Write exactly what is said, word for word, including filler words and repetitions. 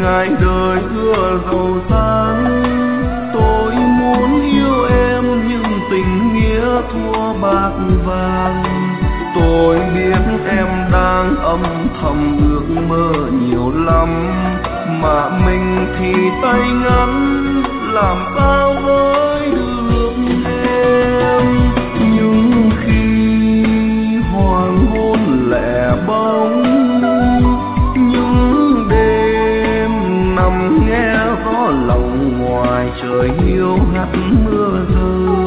ngày đời ưa giàu sang. Tôi muốn yêu em nhưng tình nghĩa thua bạc vàng. Tôi biết em đang âm thầm ước mơ nhiều lắm, mà mình thì tay ngắn, làm sao với được em. Nhưng khi hoàng hôn lẻ bóng, những đêm nằm nghe gió lòng ngoài trời hiu hắt mưa rơi,